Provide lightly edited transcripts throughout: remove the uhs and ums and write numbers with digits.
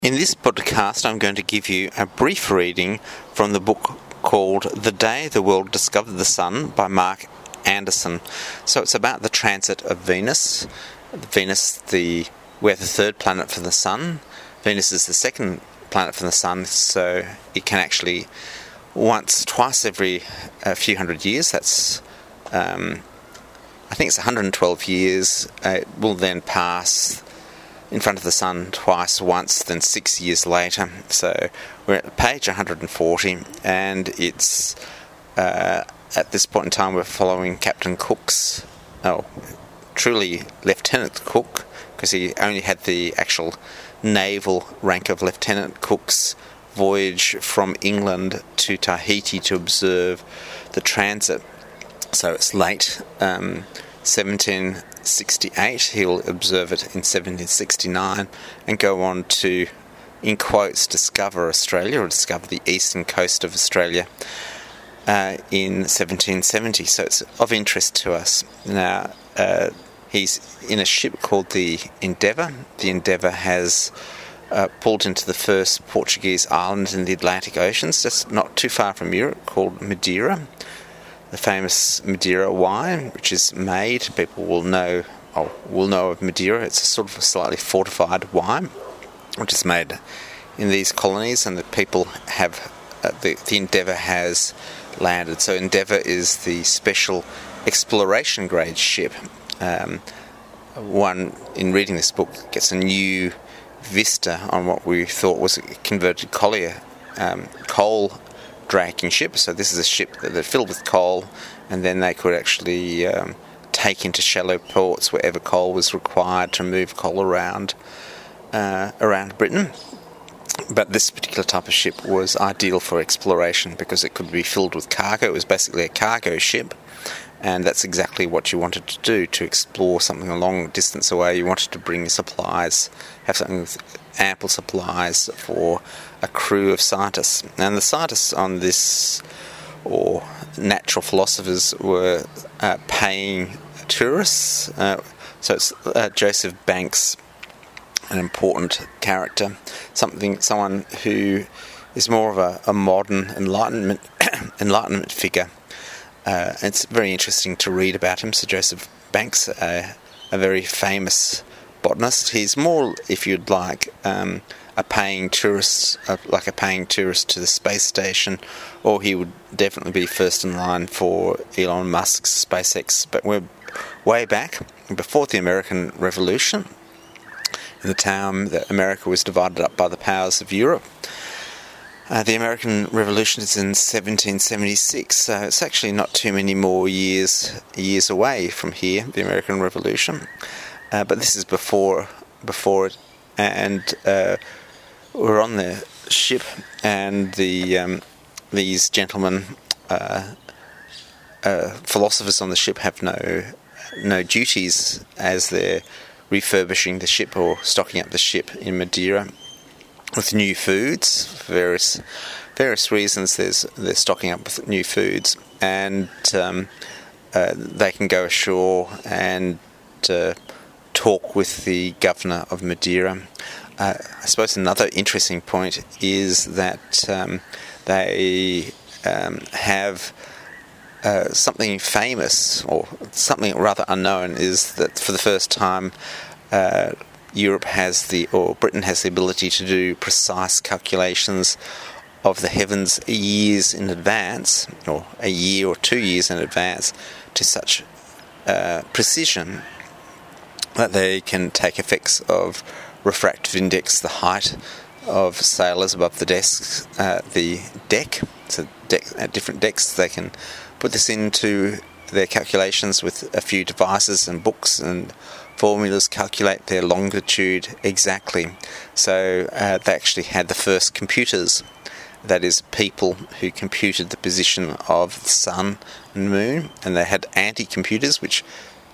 In this podcast, I'm going to give you a brief reading from the book called The Day the World Discovered the Sun by Mark Anderson. So it's about the transit of Venus. Venus, we're the third planet from the Sun. Venus is the second planet from the Sun, so it can actually twice every few hundred years. That's, I think it's 112 years. It will then pass in front of the Sun once, then 6 years later. So we're at page 140, and it's at this point in time we're following Captain Cook's, truly Lieutenant Cook, because he only had the actual naval rank of Lieutenant Cook's voyage from England to Tahiti to observe the transit. So it's late 1768, he'll observe it in 1769 and go on to, in quotes, discover Australia, or discover the eastern coast of Australia in 1770. So it's of interest to us. Now, he's in a ship called the Endeavour. The Endeavour has pulled into the first Portuguese island in the Atlantic Ocean, just not too far from Europe, called Madeira. The famous Madeira wine, which is made, people will know of Madeira. It's a sort of a slightly fortified wine, which is made in these colonies, and the people have the Endeavour has landed. So Endeavour is the special exploration grade ship. One, in reading this book, gets a new vista on what we thought was a converted collier coal dragging ship. So this is a ship that filled with coal, and then they could actually take into shallow ports wherever coal was required to move coal around Britain. But this particular type of ship was ideal for exploration because it could be filled with cargo. It was basically a cargo ship, and that's exactly what you wanted to do, to explore something a long distance away. You wanted to bring supplies, have something with ample supplies for a crew of scientists. And the scientists on this, or natural philosophers, were paying tourists. So it's Joseph Banks, an important character, someone who is more of a modern enlightenment figure. It's very interesting to read about him. So Joseph Banks, a very famous botanist. He's more, if you'd like, a paying tourist, like a paying tourist to the space station, or he would definitely be first in line for Elon Musk's SpaceX. But we're way back before the American Revolution, in the time that America was divided up by the powers of Europe. The American Revolution is in 1776, so it's actually not too many more years away from here, the American Revolution. But this is before it, and we're on the ship, and these gentlemen, philosophers on the ship, have no duties as they're refurbishing the ship or stocking up the ship in Madeira with new foods. For various reasons, they're stocking up with new foods, and they can go ashore and talk with the governor of Madeira. I suppose another interesting point is that they have something famous, or something rather unknown, is that for the first time Britain has the ability to do precise calculations of the heavens years in advance, or a year or 2 years in advance, to such precision that they can take effects of refractive index, the height of sailors above the deck. So at different decks, they can put this into their calculations with a few devices and books and formulas, calculate their longitude exactly. So they actually had the first computers, that is, people who computed the position of the sun and moon, and they had anti-computers which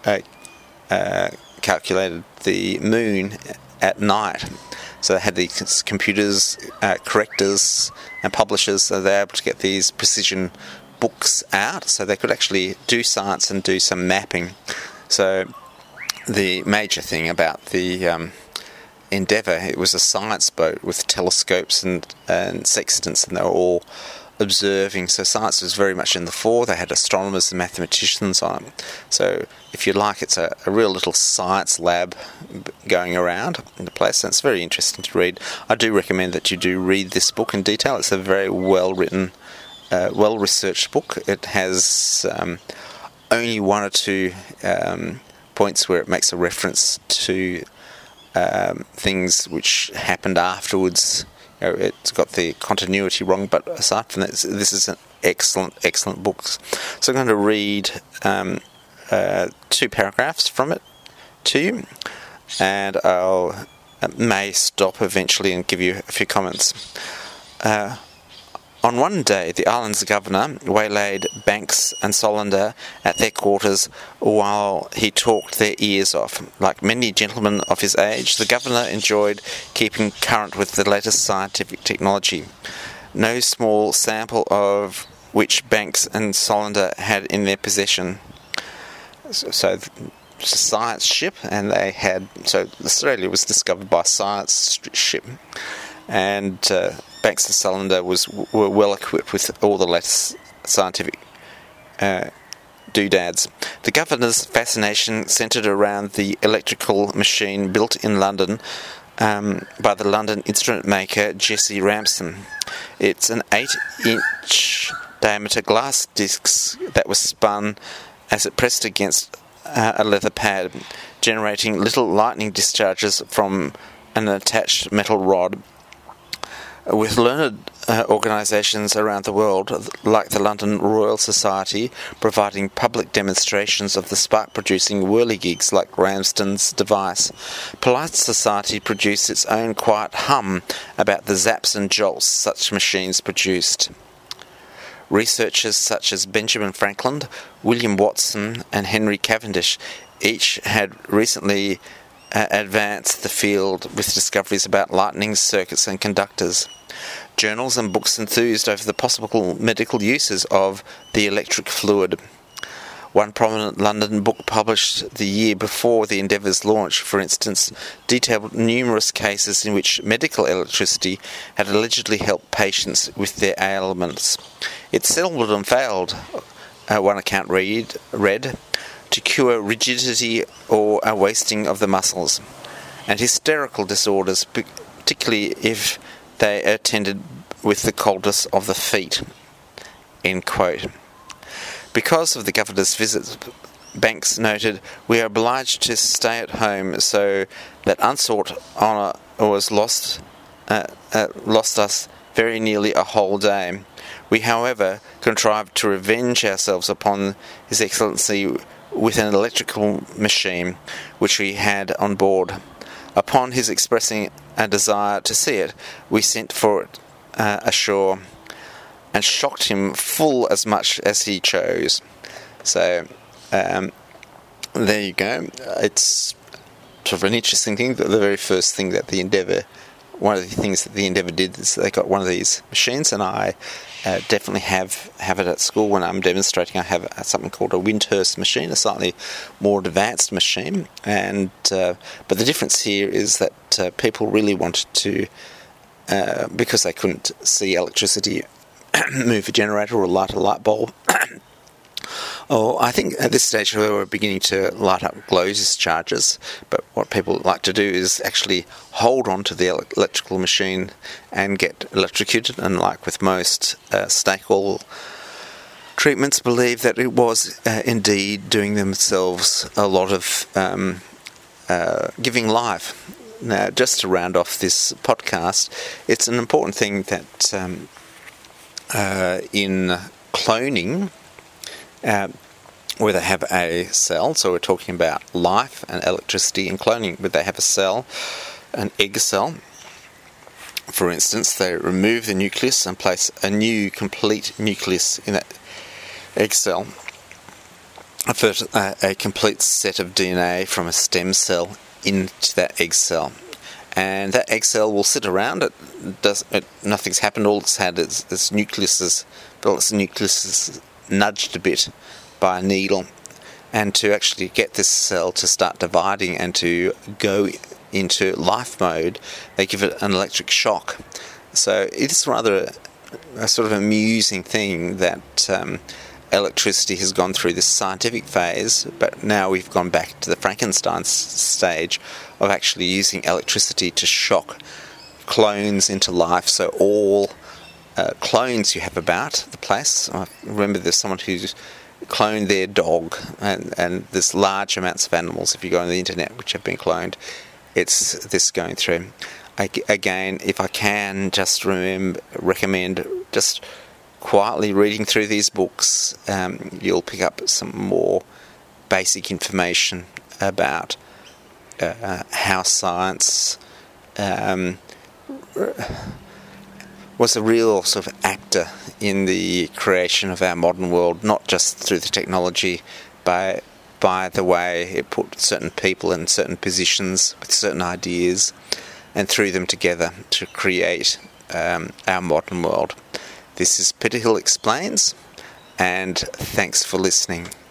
calculated the moon at night. So they had these computers, correctors and publishers, so they were able to get these precision books out, so they could actually do science and do some mapping. So the major thing about the Endeavour, it was a science boat with telescopes and sextants, and they were all observing. So science was very much in the fore. They had astronomers and mathematicians on it. So if you like, it's a real little science lab going around in the place, and it's very interesting to read. I do recommend that you do read this book in detail. It's a very well written, well researched book. It has only one or two points where it makes a reference to things which happened afterwards. It's got the continuity wrong, but aside from that, this is an excellent book. So I'm going to read 2 paragraphs from it to you, and I'll may stop eventually and give you a few comments. On one day, the island's governor waylaid Banks and Solander at their quarters while he talked their ears off. Like many gentlemen of his age, the governor enjoyed keeping current with the latest scientific technology, no small sample of which Banks and Solander had in their possession. So it's a science ship, and they had... So Australia was discovered by a science ship, and Banks and Solander were well equipped with all the latest scientific doodads. The governor's fascination centred around the electrical machine built in London by the London instrument maker Jessie Ramsden. It's an 8-inch diameter glass disc that was spun as it pressed against a leather pad, generating little lightning discharges from an attached metal rod. With learned organisations around the world, like the London Royal Society, providing public demonstrations of the spark-producing whirligigs like Ramsden's device, polite society produced its own quiet hum about the zaps and jolts such machines produced. Researchers such as Benjamin Franklin, William Watson and Henry Cavendish each had recently advanced the field with discoveries about lightning circuits and conductors. Journals and books enthused over the possible medical uses of the electric fluid. One prominent London book published the year before the Endeavour's launch, for instance, detailed numerous cases in which medical electricity had allegedly helped patients with their ailments. It seldom failed, one account read, to cure rigidity or a wasting of the muscles, and hysterical disorders, particularly if they attended with the coldness of the feet. End quote. Because of the governor's visit, Banks noted, "We are obliged to stay at home, so that unsought honour was lost us very nearly a whole day. We, however, contrived to revenge ourselves upon His Excellency with an electrical machine which we had on board. Upon his expressing a desire to see it, we sent for it ashore and shocked him full as much as he chose." So there you go. It's sort of an interesting thing. The very first thing that the Endeavour, one of the things that the Endeavour did is they got one of these machines, and I definitely have it at school when I'm demonstrating. I have something called a Windhurst machine, a slightly more advanced machine, and but the difference here is that people really wanted to, because they couldn't see electricity, move a generator or light a light bulb. I think at this stage we were beginning to light up glow discharges, but what people like to do is actually hold on to the electrical machine and get electrocuted, and like with most snake oil treatments, believe that it was indeed doing themselves a lot of giving life. Now, just to round off this podcast, it's an important thing that in cloning, where they have a cell, so we're talking about life and electricity in cloning, where they have a cell, an egg cell, for instance, they remove the nucleus and place a new complete nucleus in that egg cell, a complete set of DNA from a stem cell into that egg cell. And that egg cell will sit around. Nothing's happened. All it's had is its nucleus is nudged a bit by a needle, and to actually get this cell to start dividing and to go into life mode, they give it an electric shock. So it's rather a sort of amusing thing that electricity has gone through this scientific phase, but now we've gone back to the Frankenstein stage of actually using electricity to shock clones into life. So all clones you have about the place. I remember there's someone who's cloned their dog, and there's large amounts of animals, if you go on the internet, which have been cloned. It's this going through. Again, if I can just recommend just quietly reading through these books, you'll pick up some more basic information about how science was a real sort of actor in the creation of our modern world, not just through the technology, but by the way it put certain people in certain positions with certain ideas and threw them together to create our modern world. This is Peter Hill Explains, and thanks for listening.